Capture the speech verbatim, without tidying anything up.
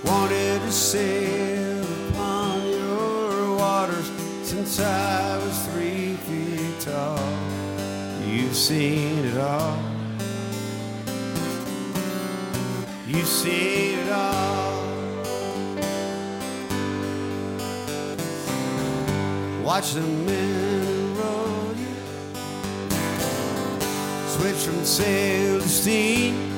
wanted to sail upon your waters since I was three feet tall. You've seen it all. You've seen it all. Watch the men roll you, switch from sail to steam.